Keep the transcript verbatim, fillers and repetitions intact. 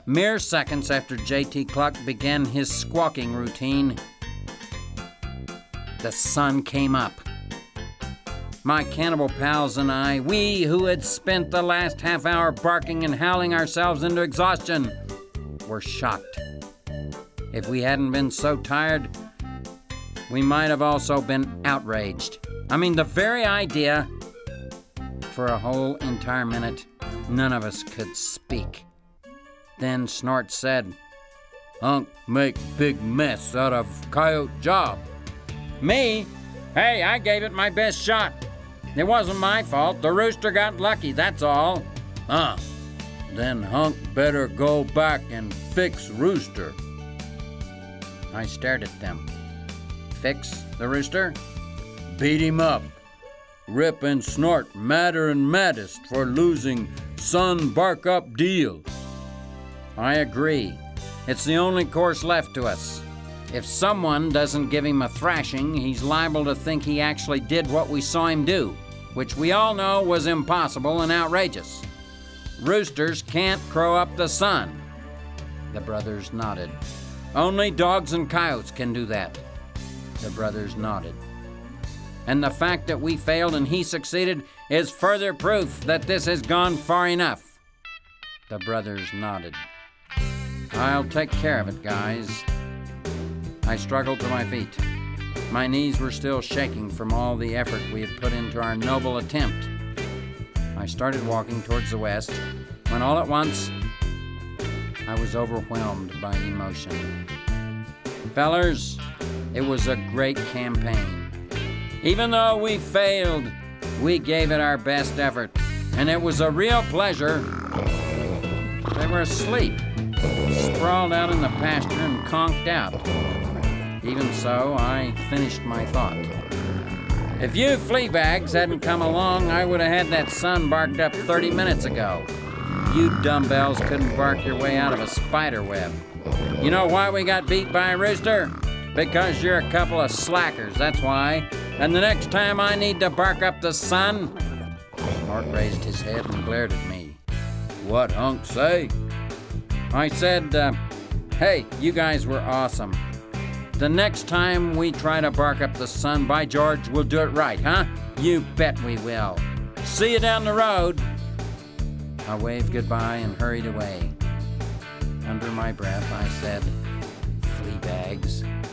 Mere seconds after J T Cluck began his squawking routine, the sun came up. My cannibal pals and I, we who had spent the last half hour barking and howling ourselves into exhaustion, were shocked. If we hadn't been so tired, we might have also been outraged. I mean, the very idea. For a whole entire minute, none of us could speak. Then Snort said, "Unc make big mess out of coyote job." Me? Hey, I gave it my best shot. It wasn't my fault. The rooster got lucky, that's all. Huh. Then Hunk better go back and fix Rooster. I stared at them. Fix the rooster? Beat him up. Rip and Snort madder and maddest for losing Sun Bark Up deal. I agree. It's the only course left to us. If someone doesn't give him a thrashing, he's liable to think he actually did what we saw him do, which we all know was impossible and outrageous. Roosters can't crow up the sun. The brothers nodded. Only dogs and coyotes can do that. The brothers nodded. And the fact that we failed and he succeeded is further proof that this has gone far enough. The brothers nodded. I'll take care of it, guys. I struggled to my feet. My knees were still shaking from all the effort we had put into our noble attempt. I started walking towards the west, when all at once, I was overwhelmed by emotion. Fellers, it was a great campaign. Even though we failed, we gave it our best effort, and it was a real pleasure. They were asleep, sprawled out in the pasture and conked out. Even so, I finished my thought. If you flea bags hadn't come along, I would have had that sun barked up thirty minutes ago. You dumbbells couldn't bark your way out of a spider web. You know why we got beat by a rooster? Because you're a couple of slackers, that's why. And the next time I need to bark up the sun... Snort raised his head and glared at me. What Hunk say? I said, uh, hey, you guys were awesome. The next time we try to bark up the sun, by George, we'll do it right, huh? You bet we will. See you down the road. I waved goodbye and hurried away. Under my breath, I said, flea bags.